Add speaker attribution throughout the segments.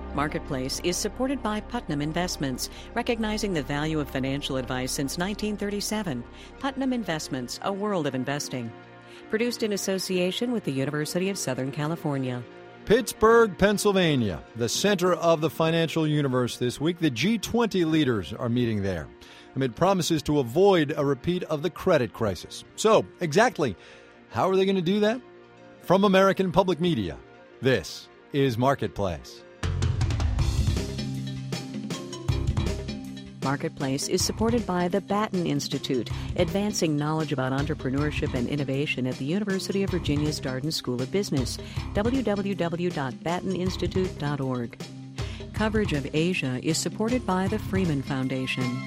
Speaker 1: Marketplace is supported by Putnam Investments, recognizing the value of financial advice since 1937. Putnam Investments, a world of investing. Produced in association with the University of Southern California.
Speaker 2: Pittsburgh, Pennsylvania, the center of the financial universe this week. The G20 leaders are meeting there amid promises to avoid a repeat of the credit crisis. So, exactly how are they going to do that? From American Public Media, this is Marketplace.
Speaker 1: Marketplace is supported by the Batten Institute, advancing knowledge about entrepreneurship and innovation at the University of Virginia's Darden School of Business, www.batteninstitute.org. Coverage of Asia is supported by the Freeman Foundation.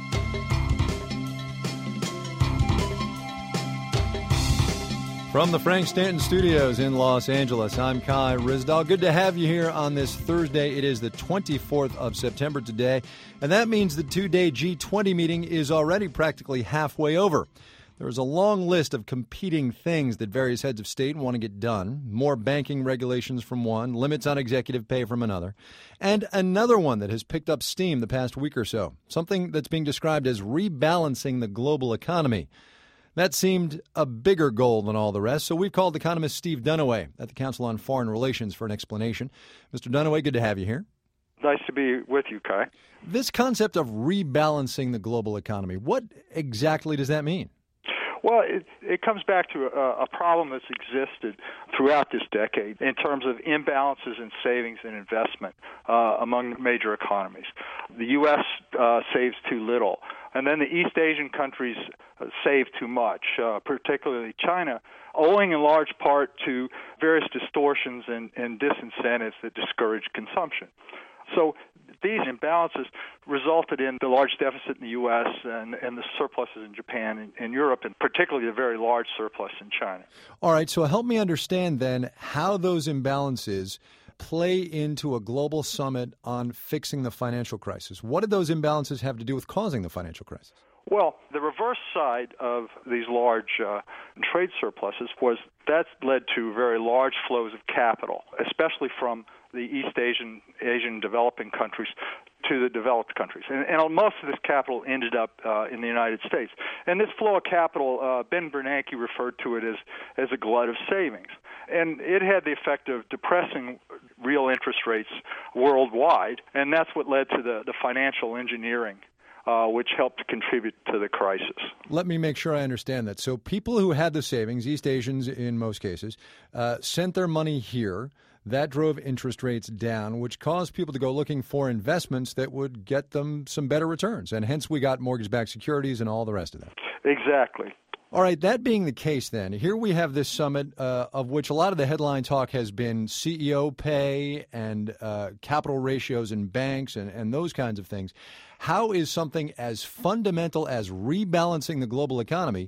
Speaker 2: From the Frank Stanton Studios in Los Angeles, I'm Kai Ryssdal. Good to have you here on this Thursday. It is the 24th of September today, and that means the two-day G20 meeting is already practically halfway over. There is a long list of competing things that various heads of state want to get done. More banking regulations from one, limits on executive pay from another, and another one that has picked up steam the past week or so, something that's being described as rebalancing the global economy. That seemed a bigger goal than all the rest, so we've called economist Steve Dunaway at the Council on Foreign Relations for an explanation. Mr. Dunaway, good to have you here.
Speaker 3: Nice to be with you, Kai.
Speaker 2: This concept of rebalancing the global economy, what exactly does that mean?
Speaker 3: Well, it comes back to a problem that's existed throughout this decade in terms of imbalances in savings and investment among major economies. The U.S. saves too little, and then the East Asian countries save too much, particularly China, owing in large part to various distortions and disincentives that discourage consumption. So these imbalances resulted in the large deficit in the U.S. and the surpluses in Japan and Europe, and particularly the very large surplus in China.
Speaker 2: All right, so help me understand then how those imbalances play into a global summit on fixing the financial crisis. What did those imbalances have to do with causing the financial crisis?
Speaker 3: Well, the reverse side of these large trade surpluses was that led to very large flows of capital, especially from the East Asian developing countries to the developed countries. And most of this capital ended up in the United States. And this flow of capital, Ben Bernanke referred to it as a glut of savings. And it had the effect of depressing real interest rates worldwide, and that's what led to the financial engineering which helped to contribute to the crisis.
Speaker 2: Let me make sure I understand that. So people who had the savings, East Asians in most cases, sent their money here. That drove interest rates down, which caused people to go looking for investments that would get them some better returns. And hence we got mortgage-backed securities and all the rest of that.
Speaker 3: Exactly.
Speaker 2: All right, that being the case then, here we have this summit of which a lot of the headline talk has been CEO pay and capital ratios in banks and those kinds of things. How is something as fundamental as rebalancing the global economy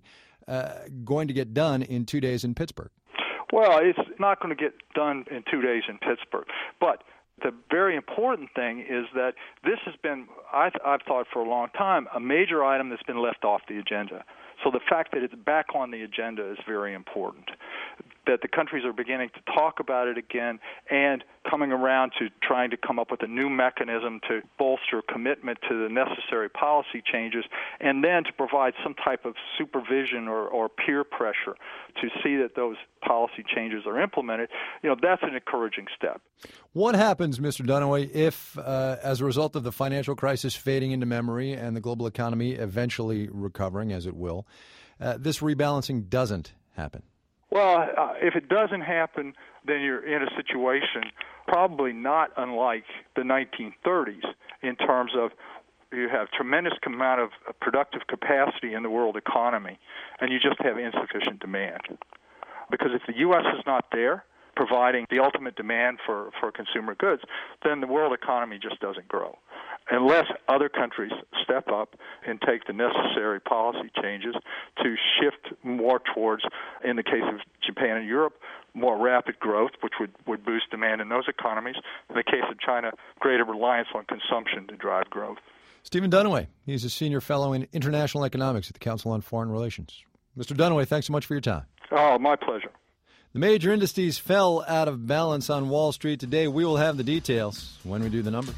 Speaker 2: going to get done in 2 days in Pittsburgh?
Speaker 3: Well, it's not going to get done in 2 days in Pittsburgh, but the very important thing is that this has been, I've thought for a long time, a major item that's been left off the agenda. So the fact that it's back on the agenda is very important, that the countries are beginning to talk about it again and coming around to trying to come up with a new mechanism to bolster commitment to the necessary policy changes, and then to provide some type of supervision or peer pressure to see that those policy changes are implemented. That's an encouraging step.
Speaker 2: What happens, Mr. Dunaway, if, as a result of the financial crisis fading into memory and the global economy eventually recovering, as it will, this rebalancing doesn't happen?
Speaker 3: Well, if it doesn't happen, then you're in a situation probably not unlike the 1930s in terms of you have tremendous amount of productive capacity in the world economy, and you just have insufficient demand. Because if the U.S. is not there providing the ultimate demand for consumer goods, then the world economy just doesn't grow. Unless other countries step up and take the necessary policy changes to shift more towards, in the case of Japan and Europe, more rapid growth, which would boost demand in those economies. In the case of China, greater reliance on consumption to drive growth.
Speaker 2: Stephen Dunaway, he's a senior fellow in international economics at the Council on Foreign Relations. Mr. Dunaway, thanks so much for your time.
Speaker 3: Oh, my pleasure.
Speaker 2: The major indices fell out of balance on Wall Street today. We will have the details when we do the numbers.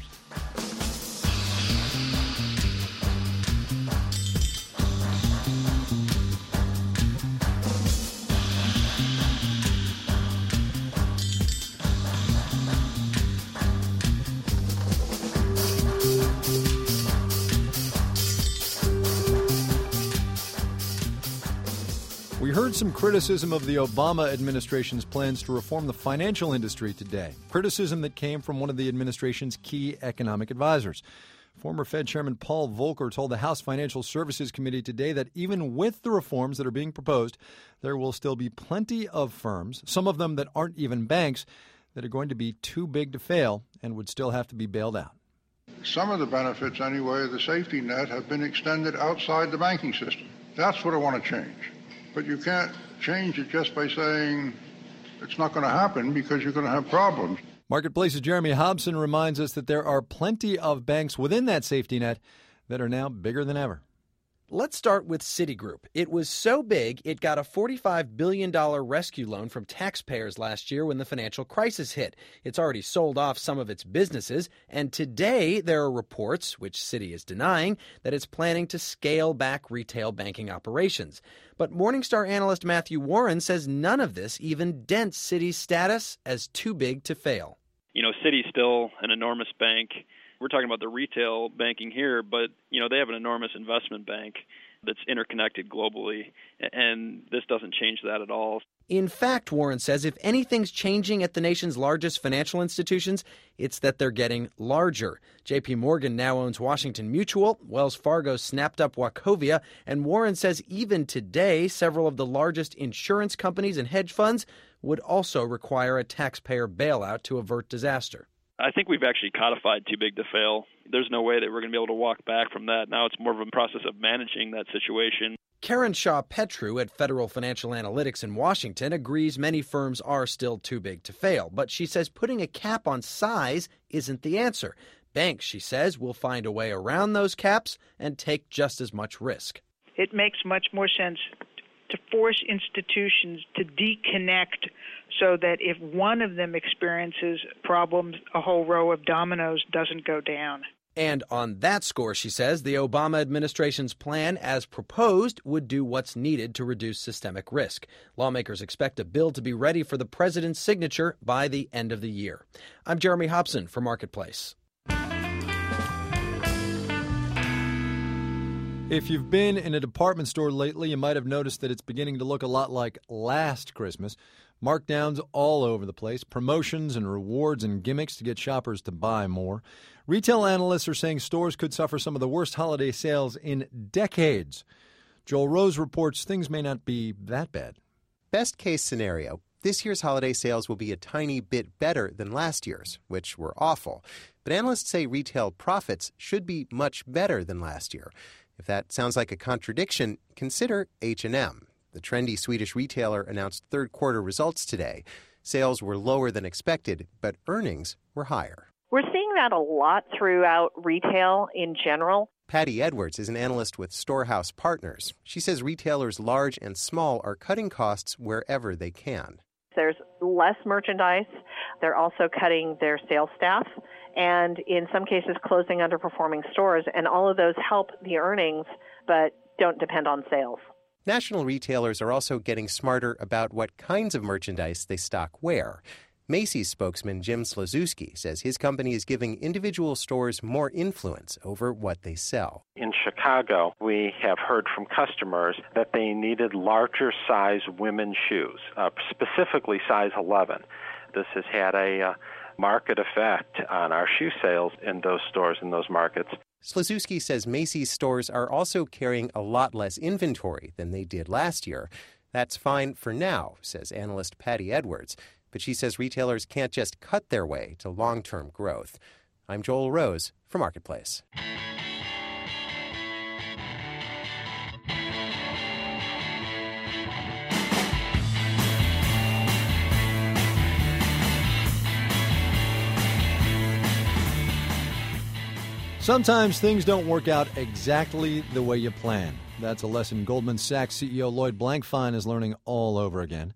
Speaker 2: We heard some criticism of the Obama administration's plans to reform the financial industry today. Criticism that came from one of the administration's key economic advisors. Former Fed Chairman Paul Volcker told the House Financial Services Committee today that even with the reforms that are being proposed, there will still be plenty of firms, some of them that aren't even banks, that are going to be too big to fail and would still have to be bailed out.
Speaker 4: Some of the benefits, anyway, of the safety net have been extended outside the banking system. That's what I want to change. But you can't change it just by saying it's not going to happen because you're going to have problems.
Speaker 2: Marketplace's Jeremy Hobson reminds us that there are plenty of banks within that safety net that are now bigger than ever.
Speaker 5: Let's start with Citigroup. It was so big, it got a $45 billion rescue loan from taxpayers last year when the financial crisis hit. It's already sold off some of its businesses, and today there are reports, which Citi is denying, that it's planning to scale back retail banking operations. But Morningstar analyst Matthew Warren says none of this even dents Citi's status as too big to fail.
Speaker 6: You know, Citi's still an enormous bank. We're talking about the retail banking here, but, you know, they have an enormous investment bank that's interconnected globally, and this doesn't change that at all.
Speaker 5: In fact, Warren says if anything's changing at the nation's largest financial institutions, it's that they're getting larger. J.P. Morgan now owns Washington Mutual, Wells Fargo snapped up Wachovia, and Warren says even today, several of the largest insurance companies and hedge funds would also require a taxpayer bailout to avert disaster.
Speaker 6: I think we've actually codified too big to fail. There's no way that we're going to be able to walk back from that. Now it's more of a process of managing that situation.
Speaker 5: Karen Shaw-Petru at Federal Financial Analytics in Washington agrees many firms are still too big to fail. But she says putting a cap on size isn't the answer. Banks, she says, will find a way around those caps and take just as much risk.
Speaker 7: It makes much more sense to force institutions to deconnect so that if one of them experiences problems, a whole row of dominoes doesn't go down.
Speaker 5: And on that score, she says, the Obama administration's plan, as proposed, would do what's needed to reduce systemic risk. Lawmakers expect a bill to be ready for the president's signature by the end of the year. I'm Jeremy Hobson for Marketplace.
Speaker 2: If you've been in a department store lately, you might have noticed that it's beginning to look a lot like last Christmas. Markdowns all over the place, promotions and rewards and gimmicks to get shoppers to buy more. Retail analysts are saying stores could suffer some of the worst holiday sales in decades. Joel Rose reports things may not be that bad.
Speaker 8: Best case scenario, this year's holiday sales will be a tiny bit better than last year's, which were awful. But analysts say retail profits should be much better than last year. If that sounds like a contradiction, consider H&M. The trendy Swedish retailer announced third-quarter results today. Sales were lower than expected, but earnings were higher.
Speaker 9: We're seeing that a lot throughout retail in general.
Speaker 8: Patty Edwards is an analyst with Storehouse Partners. She says retailers large and small are cutting costs wherever they can.
Speaker 9: There's less merchandise. They're also cutting their sales staff and in some cases closing underperforming stores. And all of those help the earnings but don't depend on sales.
Speaker 8: National retailers are also getting smarter about what kinds of merchandise they stock where. Macy's spokesman Jim Slazewski says his company is giving individual stores more influence over what they sell.
Speaker 10: In Chicago, we have heard from customers that they needed larger size women's shoes, specifically size 11. This has had a market effect on our shoe sales in those stores, in those markets.
Speaker 8: Slazewski says Macy's stores are also carrying a lot less inventory than they did last year. That's fine for now, says analyst Patty Edwards. But she says retailers can't just cut their way to long-term growth. I'm Joel Rose for Marketplace.
Speaker 2: Sometimes things don't work out exactly the way you plan. That's a lesson Goldman Sachs CEO Lloyd Blankfein is learning all over again.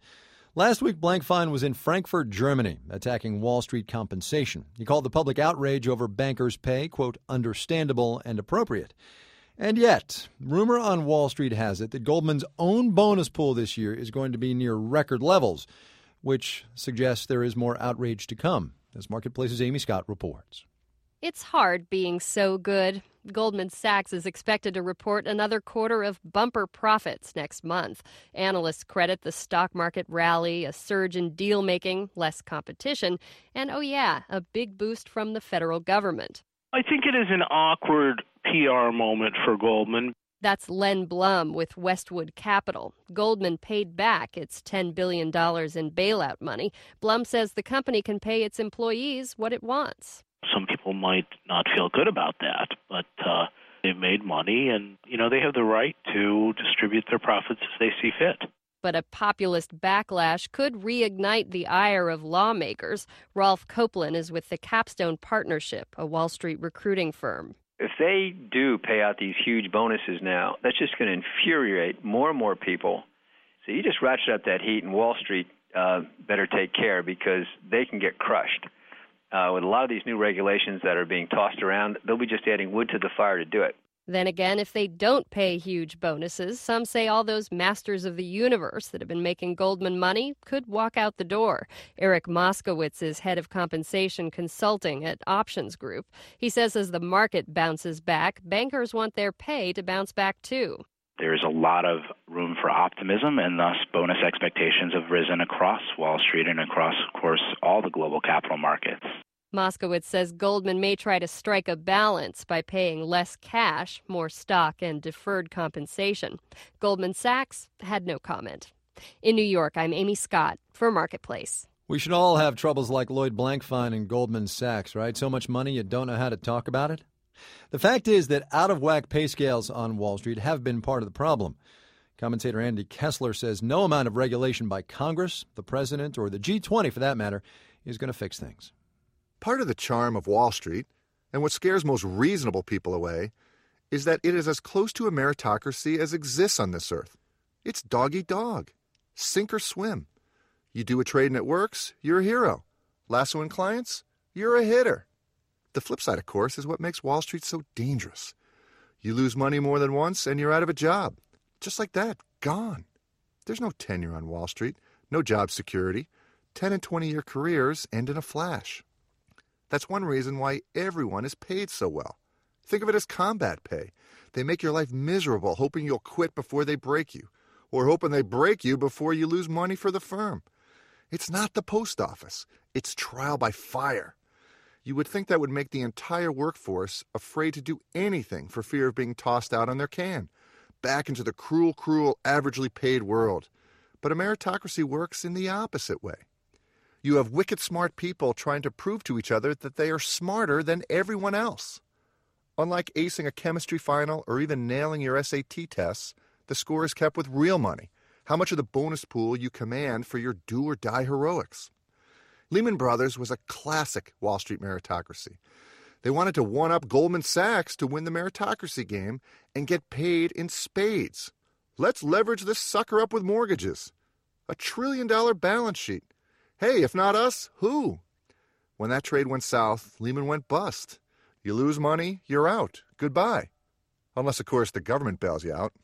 Speaker 2: Last week, Blankfein was in Frankfurt, Germany, attacking Wall Street compensation. He called the public outrage over bankers' pay, quote, understandable and appropriate. And yet, rumor on Wall Street has it that Goldman's own bonus pool this year is going to be near record levels, which suggests there is more outrage to come, as Marketplace's Amy Scott reports.
Speaker 11: It's hard being so good. Goldman Sachs is expected to report another quarter of bumper profits next month. Analysts credit the stock market rally, a surge in deal-making, less competition, and, oh yeah, a big boost from the federal government.
Speaker 12: I think it is an awkward PR moment for Goldman.
Speaker 11: That's Len Blum with Westwood Capital. Goldman paid back its $10 billion in bailout money. Blum says the company can pay its employees what it wants.
Speaker 12: Some people might not feel good about that, but they've made money and, they have the right to distribute their profits as they see fit.
Speaker 11: But a populist backlash could reignite the ire of lawmakers. Rolf Copeland is with the Capstone Partnership, a Wall Street recruiting firm.
Speaker 13: If they do pay out these huge bonuses now, that's just going to infuriate more and more people. So you just ratchet up that heat, and Wall Street better take care because they can get crushed. With a lot of these new regulations that are being tossed around, they'll be just adding wood to the fire to do it.
Speaker 11: Then again, if they don't pay huge bonuses, some say all those masters of the universe that have been making Goldman money could walk out the door. Eric Moskowitz is head of compensation consulting at Options Group. He says as the market bounces back, bankers want their pay to bounce back too.
Speaker 14: There's a lot of room for optimism, and thus bonus expectations have risen across Wall Street and across, of course, all the global capital markets.
Speaker 11: Moskowitz says Goldman may try to strike a balance by paying less cash, more stock, and deferred compensation. Goldman Sachs had no comment. In New York, I'm Amy Scott for Marketplace.
Speaker 2: We should all have troubles like Lloyd Blankfein and Goldman Sachs, right? So much money you don't know how to talk about it? The fact is that out-of-whack pay scales on Wall Street have been part of the problem. Commentator Andy Kessler says no amount of regulation by Congress, the president, or the G20 for that matter, is going to fix things.
Speaker 15: Part of the charm of Wall Street, and what scares most reasonable people away, is that it is as close to a meritocracy as exists on this earth. It's dog-eat-dog, sink or swim. You do a trade and it works, you're a hero. Lassoing clients, you're a hitter. The flip side, of course, is what makes Wall Street so dangerous. You lose money more than once and you're out of a job. Just like that, gone. There's no tenure on Wall Street, no job security. 10 and 20-year careers end in a flash. That's one reason why everyone is paid so well. Think of it as combat pay. They make your life miserable, hoping you'll quit before they break you, or hoping they break you before you lose money for the firm. It's not the post office. It's trial by fire. You would think that would make the entire workforce afraid to do anything for fear of being tossed out on their can, back into the cruel, averagely paid world. But a meritocracy works in the opposite way. You have wicked smart people trying to prove to each other that they are smarter than everyone else. Unlike acing a chemistry final or even nailing your SAT tests, the score is kept with real money, how much of the bonus pool you command for your do-or-die heroics. Lehman Brothers was a classic Wall Street meritocracy. They wanted to one-up Goldman Sachs to win the meritocracy game and get paid in spades. Let's leverage this sucker up with mortgages. $1 trillion balance sheet. Hey, if not us, who? When that trade went south, Lehman went bust. You lose money, you're out. Goodbye. Unless, of course, the government bails you out.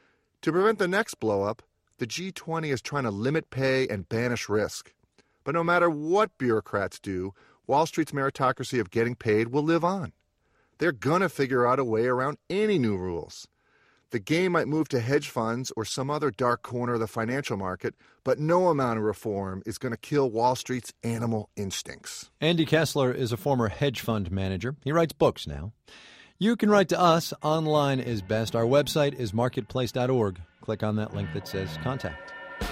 Speaker 15: To prevent the next blow-up, the G20 is trying to limit pay and banish risk. But no matter what bureaucrats do, Wall Street's meritocracy of getting paid will live on. They're going to figure out a way around any new rules. The game might move to hedge funds or some other dark corner of the financial market, but no amount of reform is going to kill Wall Street's animal instincts.
Speaker 2: Andy Kessler is a former hedge fund manager. He writes books now. You can write to us. Online is best. Our website is marketplace.org. Click on that link that says Contact.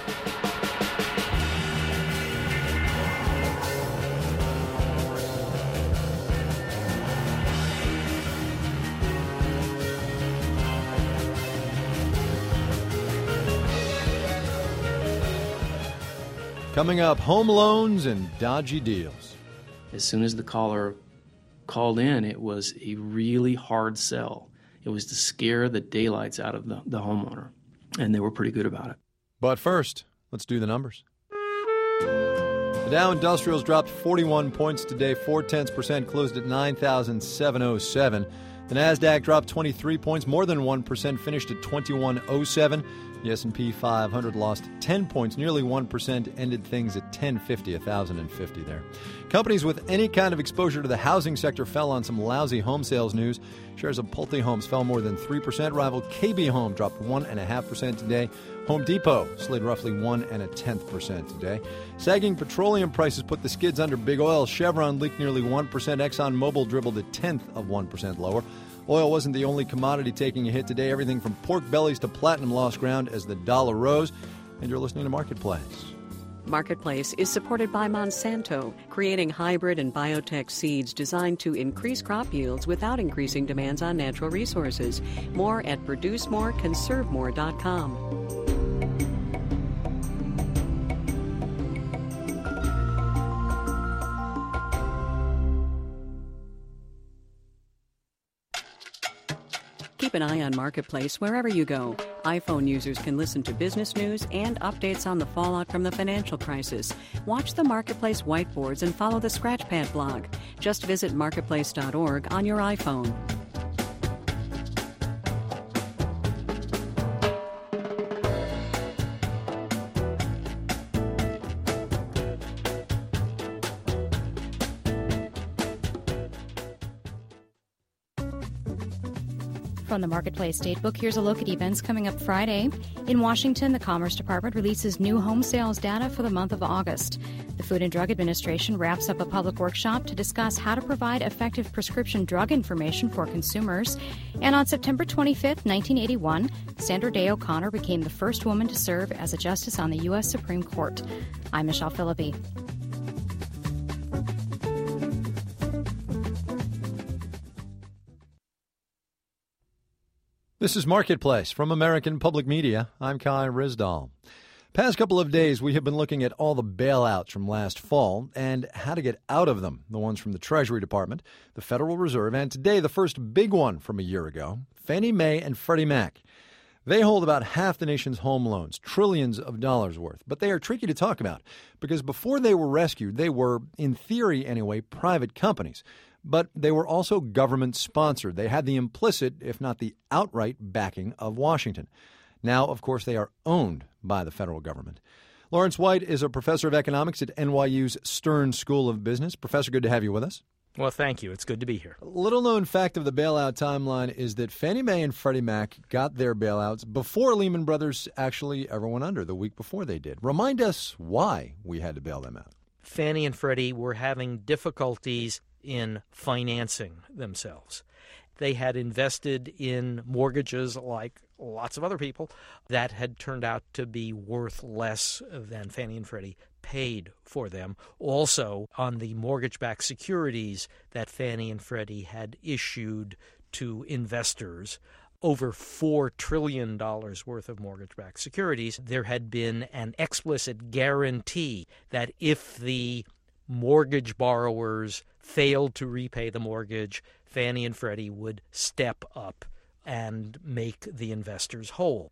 Speaker 2: Coming up, home loans and dodgy deals.
Speaker 16: As soon as the caller called in, it was a really hard sell. It was to scare the daylights out of the homeowner, and they were pretty good about it.
Speaker 2: But first, let's do the numbers. The Dow Industrials dropped 41 points today, 0.4%, closed at 9,707. The Nasdaq dropped 23 points, more than 1%, finished at 2107. The S&P 500 lost 10 points, nearly 1%, ended things at 1,050 there. Companies with any kind of exposure to the housing sector fell on some lousy home sales news. Shares of Pulte Homes fell more than 3%. Rival KB Home dropped 1.5% today. Home Depot slid roughly 1.1% today. Sagging petroleum prices put the skids under big oil. Chevron leaked nearly 1%. ExxonMobil dribbled 0.1% lower. Oil wasn't the only commodity taking a hit today. Everything from pork bellies to platinum lost ground as the dollar rose. And you're listening to Marketplace.
Speaker 1: Marketplace is supported by Monsanto, creating hybrid and biotech seeds designed to increase crop yields without increasing demands on natural resources. More at ProduceMoreConserveMore.com. Keep an eye on Marketplace wherever you go. iPhone users can listen to business news and updates on the fallout from the financial crisis. Watch the Marketplace whiteboards and follow the Scratchpad blog. Just visit marketplace.org on your iPhone.
Speaker 17: From the Marketplace Datebook, here's a look at events coming up Friday. In Washington, the Commerce Department releases new home sales data for the month of August. The Food and Drug Administration wraps up a public workshop to discuss how to provide effective prescription drug information for consumers. And on September 25, 1981, Sandra Day O'Connor became the first woman to serve as a justice on the U.S. Supreme Court. I'm Michelle Philippi.
Speaker 2: This is Marketplace from American Public Media. I'm Kai Ryssdal. Past couple of days, we have been looking at all the bailouts from last fall and how to get out of them. The ones from the Treasury Department, the Federal Reserve, and today the first big one from a year ago, Fannie Mae and Freddie Mac. They hold about half the nation's home loans, trillions of dollars worth. But they are tricky to talk about because before they were rescued, they were, in theory anyway, private companies. But they were also government-sponsored. They had the implicit, if not the outright, backing of Washington. Now, of course, they are owned by the federal government. Lawrence White is a professor of economics at NYU's Stern School of Business. Professor, good to have you with us.
Speaker 18: Well, thank you. It's good to be here.
Speaker 2: A little-known fact of the bailout timeline is that Fannie Mae and Freddie Mac got their bailouts before Lehman Brothers actually ever went under, the week before they did. Remind us why we had to bail them out.
Speaker 18: Fannie and Freddie were having difficulties in financing themselves. They had invested in mortgages like lots of other people that had turned out to be worth less than Fannie and Freddie paid for them. Also, on the mortgage-backed securities that Fannie and Freddie had issued to investors, over $4 trillion worth of mortgage-backed securities, there had been an explicit guarantee that if the mortgage borrowers failed to repay the mortgage, Fannie and Freddie would step up and make the investors whole.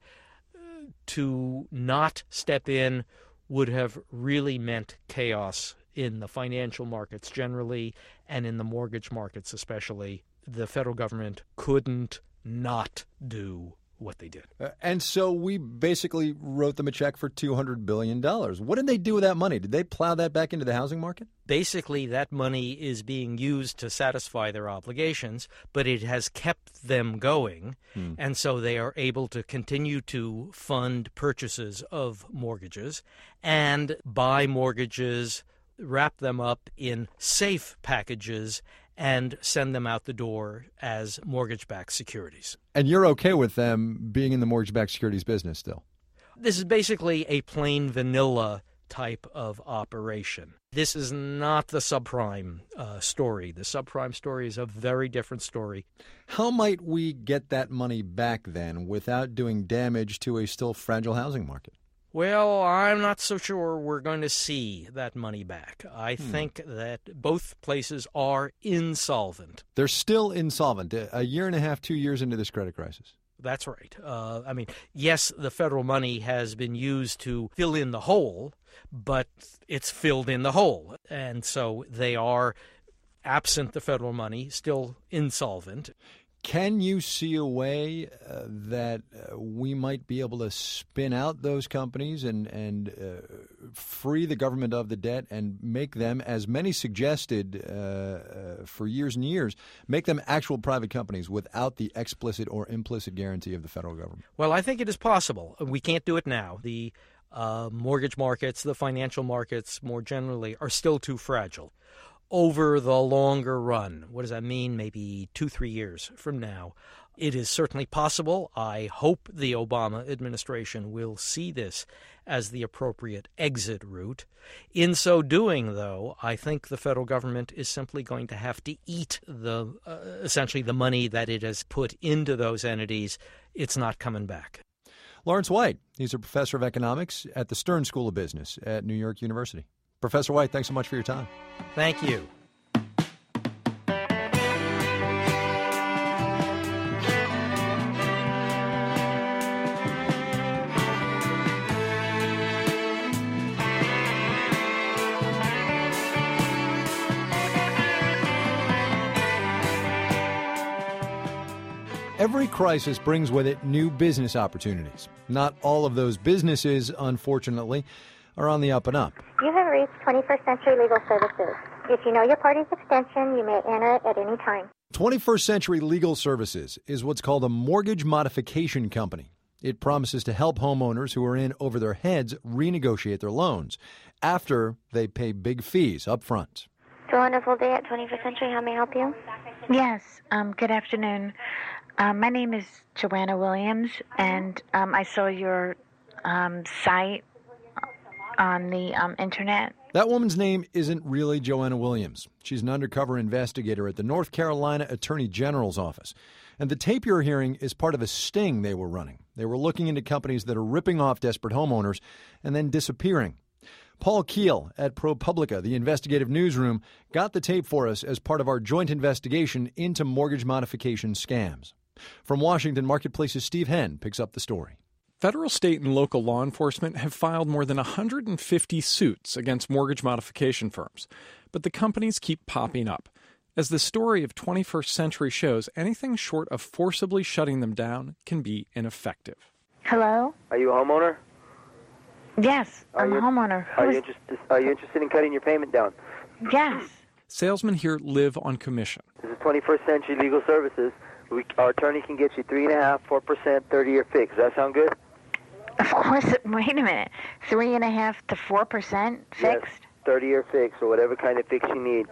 Speaker 18: To not step in would have really meant chaos in the financial markets generally and in the mortgage markets especially. The federal government couldn't not do what they did.
Speaker 2: And so we basically wrote them a check for $200 billion. What did they do with that money? Did they plow that back into the housing market?
Speaker 18: Basically, that money is being used to satisfy their obligations, but it has kept them going, and so they are able to continue to fund purchases of mortgages and buy mortgages, wrap them up in safe packages, and send them out the door as mortgage-backed securities.
Speaker 2: And you're okay with them being in the mortgage-backed securities business still?
Speaker 18: This is basically a plain vanilla type of operation. This is not the subprime story. The subprime story is a very different story.
Speaker 2: How might we get that money back then without doing damage to a still fragile housing market?
Speaker 18: Well, I'm not so sure we're going to see that money back. I think that both places are insolvent.
Speaker 2: They're still insolvent, a year and a half, 2 years into this credit crisis.
Speaker 18: That's right. Yes, the federal money has been used to fill in the hole, but it's filled in the hole. And so they are, absent the federal money, still insolvent.
Speaker 2: Can you see a way that we might be able to spin out those companies and free the government of the debt and make them, as many suggested for years and years, make them actual private companies without the explicit or implicit guarantee of the federal government?
Speaker 18: Well, I think it is possible. We can't do it now. The mortgage markets, the financial markets more generally, are still too fragile. Over the longer run, what does that mean? Maybe 2-3 years from now, it is certainly possible. I hope the Obama administration will see this as the appropriate exit route. In so doing, though, I think the federal government is simply going to have to eat essentially the money that it has put into those entities. It's not coming back.
Speaker 2: Lawrence White, he's a professor of economics at the Stern School of Business at New York University. Professor White, thanks so much for your time.
Speaker 18: Thank you.
Speaker 2: Every crisis brings with it new business opportunities. Not all of those businesses, unfortunately, are on the up and up.
Speaker 19: You have reached 21st Century Legal Services. If you know your party's extension, you may enter it at any time.
Speaker 2: 21st Century Legal Services is what's called a mortgage modification company. It promises to help homeowners who are in over their heads renegotiate their loans after they pay big fees up front.
Speaker 19: It's a wonderful day at 21st Century. How may I help you?
Speaker 20: Yes, good afternoon. My name is Joanna Williams, and I saw your site on the internet.
Speaker 2: That woman's name isn't really Joanna Williams. She's an undercover investigator at the North Carolina Attorney General's office. And the tape you're hearing is part of a sting they were running. They were looking into companies that are ripping off desperate homeowners and then disappearing. Paul Keel at ProPublica, the investigative newsroom, got the tape for us as part of our joint investigation into mortgage modification scams. From Washington, Marketplace's Steve Henn picks up the story.
Speaker 21: Federal, state, and local law enforcement have filed more than 150 suits against mortgage modification firms, but the companies keep popping up. As the story of 21st Century shows, anything short of forcibly shutting them down can be ineffective.
Speaker 20: Hello?
Speaker 22: Are you a homeowner?
Speaker 20: Yes, I'm a homeowner.
Speaker 22: Are you interested in cutting your payment down?
Speaker 20: Yes.
Speaker 21: Salesmen here live on commission.
Speaker 22: This is 21st Century Legal Services. Our attorney can get you 3.5%, 4%, 30-year fix. Does that sound good?
Speaker 20: Of course. Wait a minute. 3.5% to 4% fixed?
Speaker 22: Yes, 30-year fix or whatever kind of fix you need.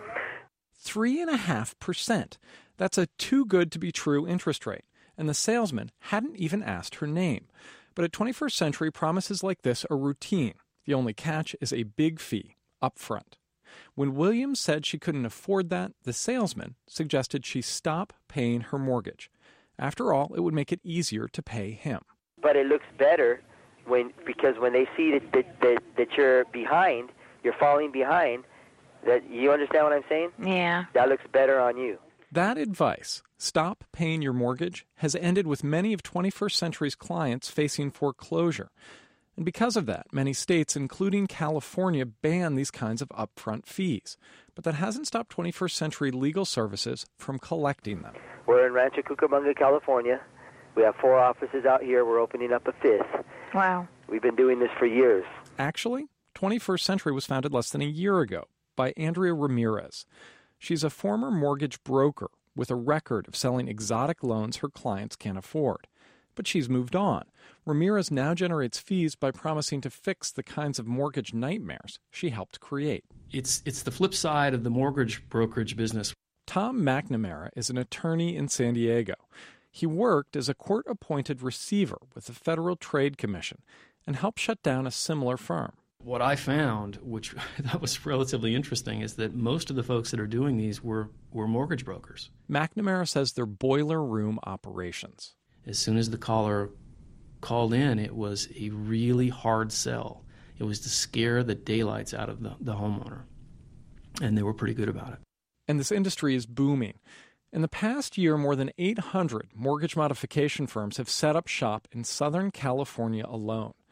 Speaker 21: 3.5%. That's a too-good-to-be-true interest rate. And the salesman hadn't even asked her name. But at 21st Century, promises like this are routine. The only catch is a big fee up front. When Williams said she couldn't afford that, the salesman suggested she stop paying her mortgage. After all, it would make it easier to pay him.
Speaker 22: But it looks better because when they see that you're behind, you're falling behind, that you understand what I'm saying?
Speaker 20: Yeah.
Speaker 22: That looks better on you.
Speaker 21: That advice, stop paying your mortgage, has ended with many of 21st Century's clients facing foreclosure. And because of that, many states, including California, ban these kinds of upfront fees. But that hasn't stopped 21st Century Legal Services from collecting them.
Speaker 22: We're in Rancho Cucamonga, California. We have 4 offices out here. We're opening up a 5th.
Speaker 20: Wow.
Speaker 22: We've been doing this for years.
Speaker 21: Actually, 21st Century was founded less than a year ago by Andrea Ramirez. She's a former mortgage broker with a record of selling exotic loans her clients can't afford. But she's moved on. Ramirez now generates fees by promising to fix the kinds of mortgage nightmares she helped create.
Speaker 16: It's the flip side of the mortgage brokerage business.
Speaker 21: Tom McNamara is an attorney in San Diego. He worked as a court-appointed receiver with the Federal Trade Commission and helped shut down a similar firm.
Speaker 16: What I found, which I thought was relatively interesting, is that most of the folks that are doing these were mortgage brokers.
Speaker 21: McNamara says they're boiler room operations.
Speaker 16: As soon as the caller called in, it was a really hard sell. It was to scare the daylights out of the homeowner. And they were pretty good about it.
Speaker 21: And this industry is booming. In the past year, more than 800 mortgage modification firms have set up shop in Southern California alone.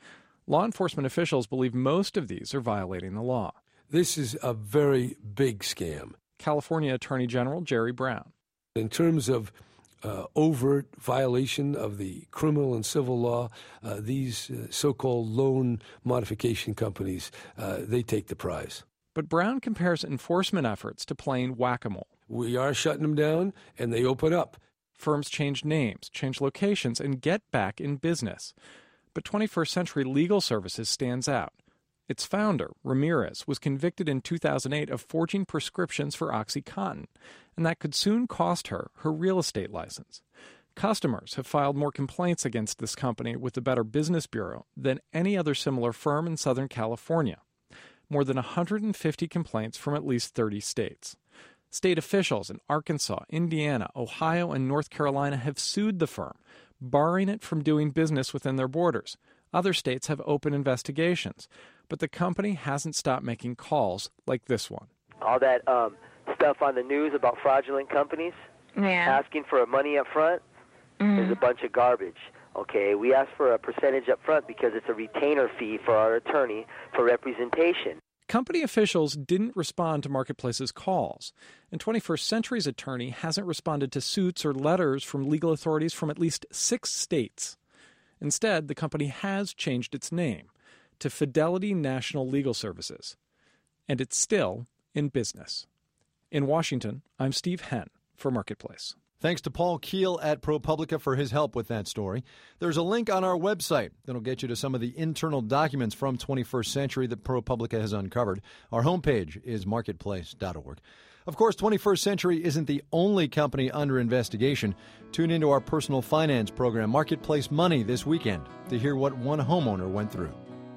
Speaker 21: Law enforcement officials believe most of these are violating the law.
Speaker 3: This is a very big scam.
Speaker 21: California Attorney General Jerry Brown.
Speaker 3: In terms of overt violation of the criminal and civil law, these so-called loan modification companies, they take the prize.
Speaker 21: But Brown compares enforcement efforts to playing whack-a-mole.
Speaker 3: We are shutting them down, and they open up.
Speaker 21: Firms change names, change locations, and get back in business. But 21st Century Legal Services stands out. Its founder, Ramirez, was convicted in 2008 of forging prescriptions for OxyContin, and that could soon cost her real estate license. Customers have filed more complaints against this company with the Better Business Bureau than any other similar firm in Southern California. More than 150 complaints from at least 30 states. State officials in Arkansas, Indiana, Ohio, and North Carolina have sued the firm, barring it from doing business within their borders. Other states have open investigations, but the company hasn't stopped making calls like this one.
Speaker 22: All that stuff on the news about fraudulent companies asking for money up front is a bunch of garbage. Okay, we ask for a percentage up front because it's a retainer fee for our attorney for representation.
Speaker 21: Company officials didn't respond to Marketplace's calls, and 21st Century's attorney hasn't responded to suits or letters from legal authorities from at least 6 states. Instead, the company has changed its name to Fidelity National Legal Services, and it's still in business. In Washington, I'm Steve Henn for Marketplace.
Speaker 2: Thanks to Paul Keel at ProPublica for his help with that story. There's a link on our website that'll get you to some of the internal documents from 21st Century that ProPublica has uncovered. Our homepage is marketplace.org. Of course, 21st Century isn't the only company under investigation. Tune into our personal finance program, Marketplace Money, this weekend to hear what one homeowner went through.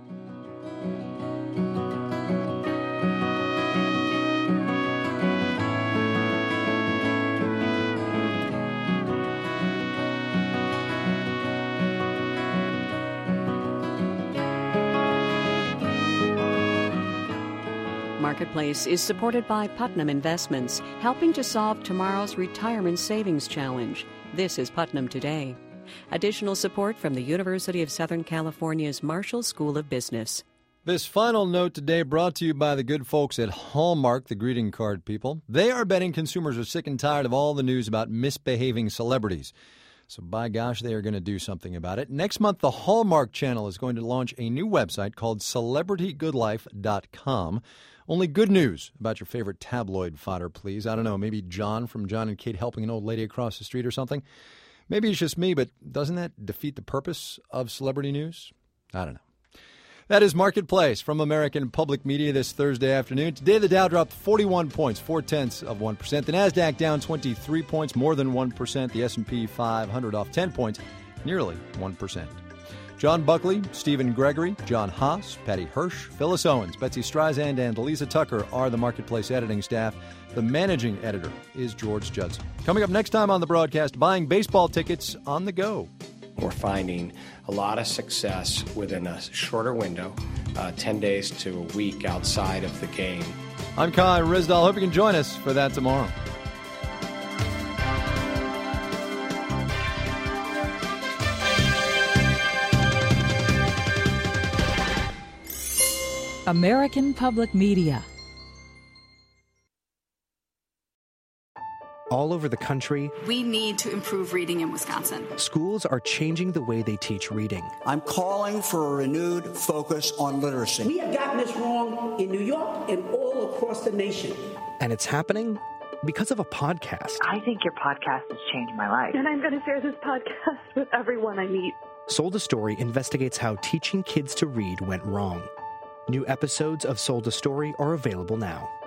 Speaker 1: Marketplace is supported by Putnam Investments, helping to solve tomorrow's retirement savings challenge. This is Putnam Today. Additional support from the University of Southern California's Marshall School of Business.
Speaker 2: This final note today brought to you by the good folks at Hallmark, the greeting card people. They are betting consumers are sick and tired of all the news about misbehaving celebrities. So by gosh, they are going to do something about it. Next month, the Hallmark Channel is going to launch a new website called CelebrityGoodLife.com. Only good news about your favorite tabloid fodder, please. I don't know, maybe John from John and Kate helping an old lady across the street or something. Maybe it's just me, but doesn't that defeat the purpose of celebrity news? I don't know. That is Marketplace from American Public Media this Thursday afternoon. Today, the Dow dropped 41 points, 0.4%. The NASDAQ down 23 points, more than 1%. The S&P 500 off 10 points, nearly 1%. John Buckley, Stephen Gregory, John Haas, Patty Hirsch, Phyllis Owens, Betsy Streisand, and Lisa Tucker are the Marketplace editing staff. The managing editor is George Judson. Coming up next time on the broadcast, buying baseball tickets on the go.
Speaker 4: We're finding a lot of success within a shorter window, 10 days to a week outside of the game.
Speaker 2: I'm Kai Rizdal. Hope you can join us for that tomorrow.
Speaker 23: American Public Media.
Speaker 24: All over the country,
Speaker 25: we need to improve reading in Wisconsin.
Speaker 24: Schools are changing the way they teach reading.
Speaker 26: I'm calling for a renewed focus on literacy.
Speaker 27: We have gotten this wrong in New York and all across the nation.
Speaker 24: And it's happening because of a podcast.
Speaker 28: I think your podcast has changed my life.
Speaker 29: And I'm going to share this podcast with everyone I meet.
Speaker 24: Sold a Story investigates how teaching kids to read went wrong. New episodes of Sold a Story are available now.